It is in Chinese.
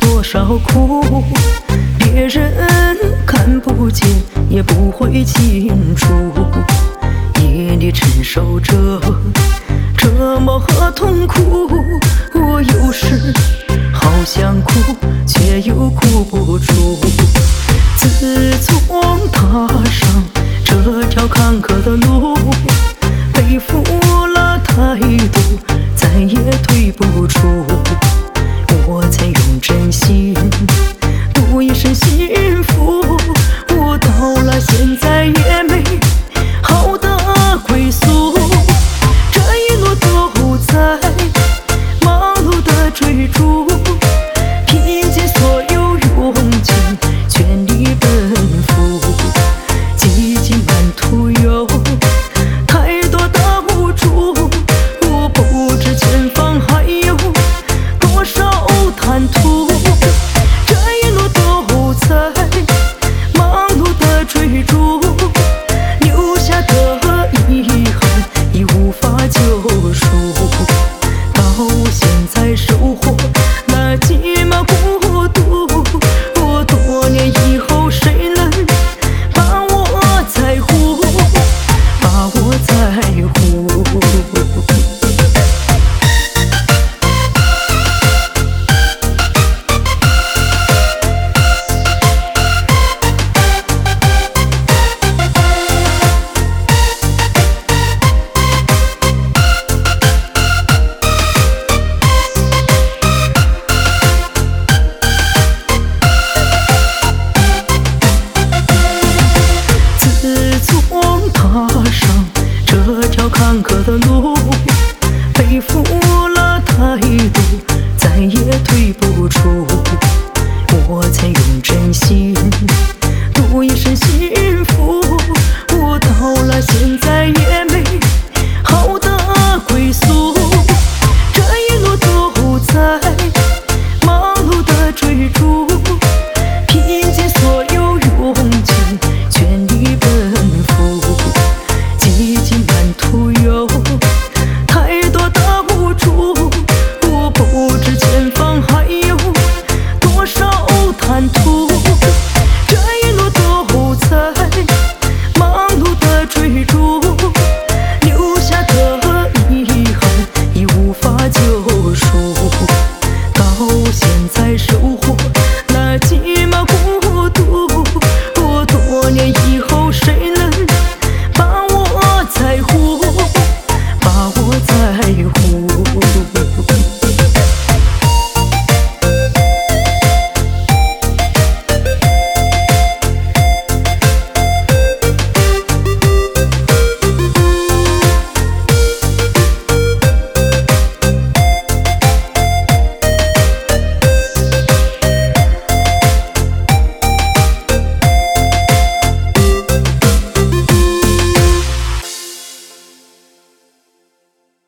多少苦，别人看不见也不会清楚。夜里承受着折磨和痛苦，我有时好想哭，却又哭不出。自从踏上这条坎坷的路，背负了太多，再也退不出。我曾用真心赌一生幸福，我到了现在也没好的归宿。这一路都在忙碌的追逐，拼尽所有勇气，全力奔赴。几经漫途有太多的无助，我不知前方还有多少坦途。这一路都在忙碌的追逐，留下的遗憾已无法救赎。到现在收获那寂寞孤独，我多年以后谁能把我在乎，把我在乎。自从踏上这条坎坷的路，背负了太多，再也退不出。我曾用真心